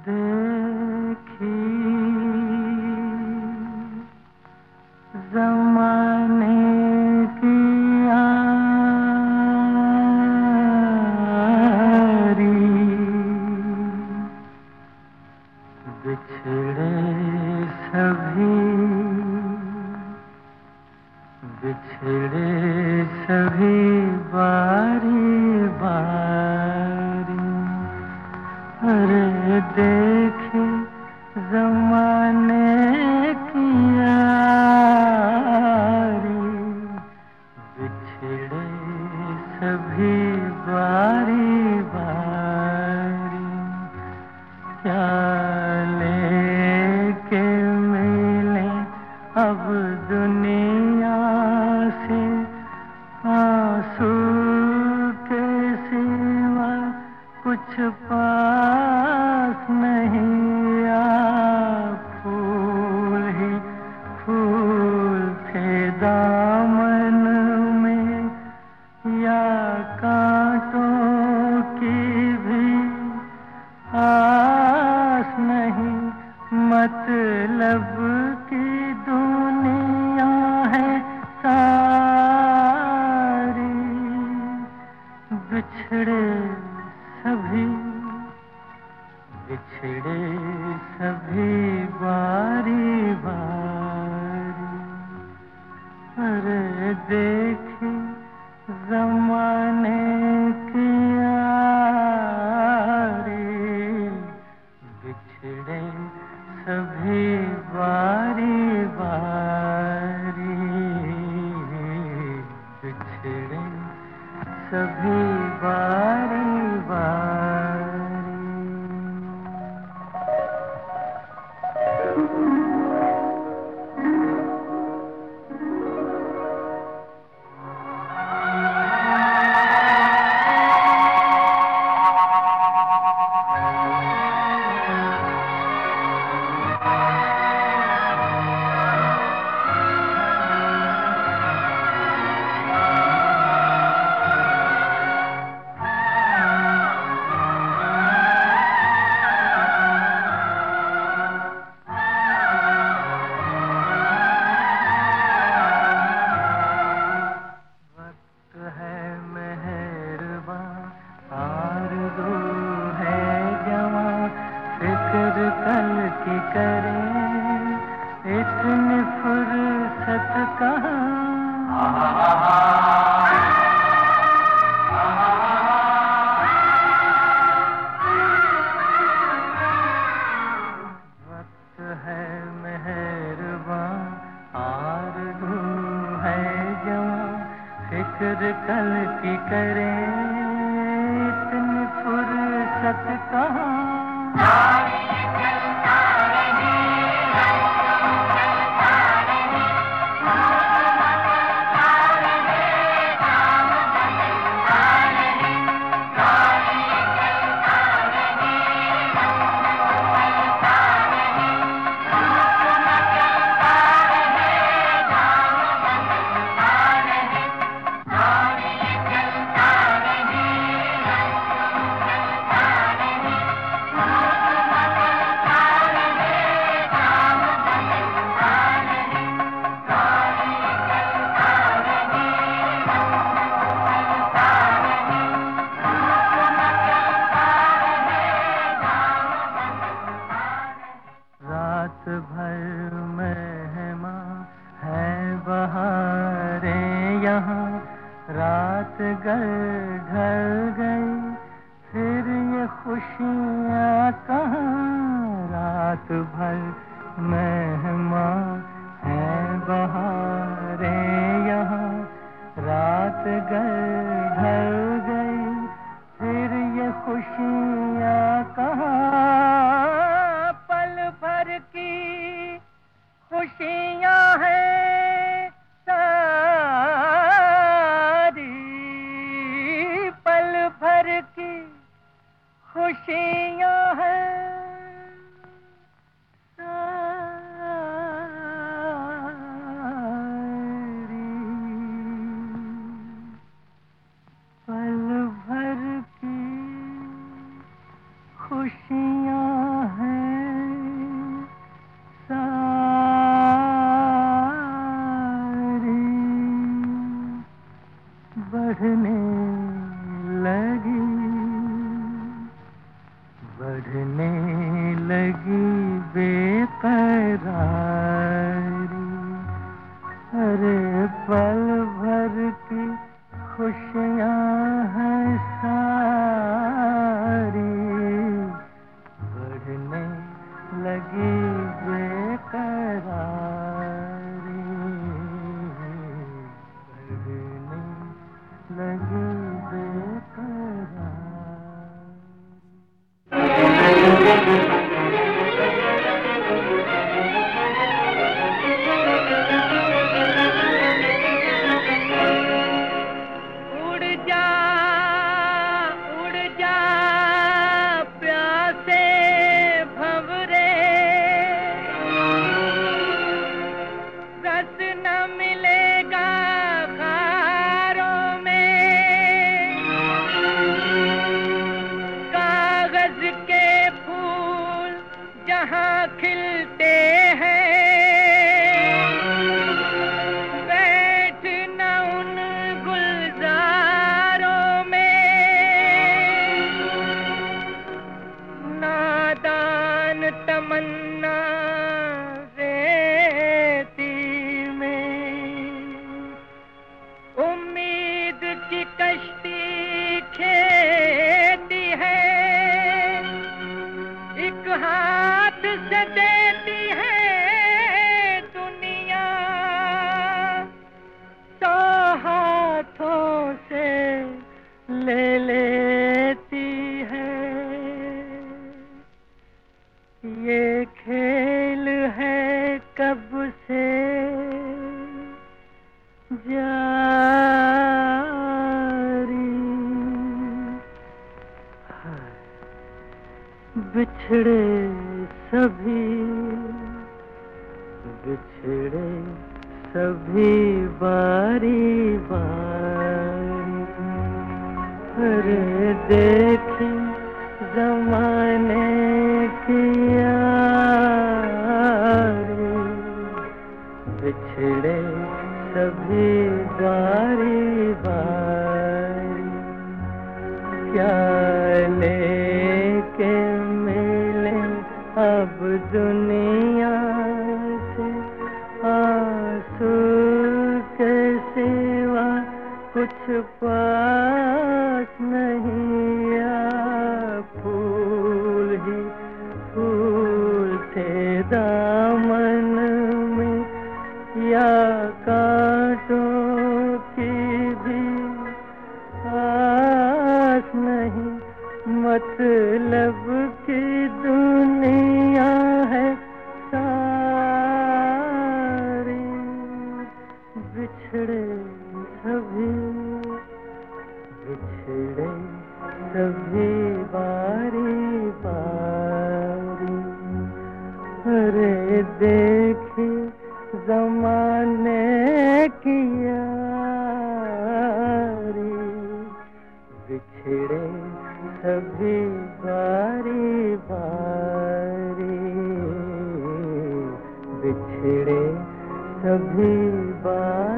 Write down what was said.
देखी ज़माने की यारी, बिछड़े सभी बारी बारी। अरे देखे ज़माने की यारी, बिछड़े सभी बारी बारी। क्या लेके मिले अब दुनिया से, आंसू के सिवा कुछ पास नहीं। या फूल ही फूल थे दामन में, या कांटों की भी आस नहीं। मतलब की दुनिया है सारी, बिछड़े सभी बारी बारी। अरे देखी ज़माने की यारी, बिछड़े सभी बारी बारी। बिछड़े सभी बारी बारी। फिक्र कल की करें, इतनी फुर्सत कहाँ। वक्त है मेहरबान, आरज़ू है जवां, फिक्र कल की करें, इतनी फुर्सत कहाँ। रात भर मेहमान है बहारें यहाँ, रात गर ढल गई फिर ये खुशियाँ कहाँ। रात भर मेहमान है बहारें यहाँ, रात गर ढल गई फिर ये खुशियाँ कहाँ। खुशियाँ हैं सारी, पल भर की खुशियाँ हैं सारी, पल भर की खुशियाँ बिछड़े सभी, बिछड़े सभी बारी बारी। अरे देखे जमाने की यारी, बिछड़े सभी बारी बारी। क्या लेके मिले अब दुनिया से, आंसू के सिवा कुछ पास नहीं। आ फूल ही फूल थे दामन में, या कांटों की भी आस नहीं। मतलब की दुनिया है सारी, बिछड़े सभी, बिछड़े सभी बारी बारी। अरे देखे जमाने की यारी, बिछड़े सभी बारी बारी, बिछड़े सभी बारी।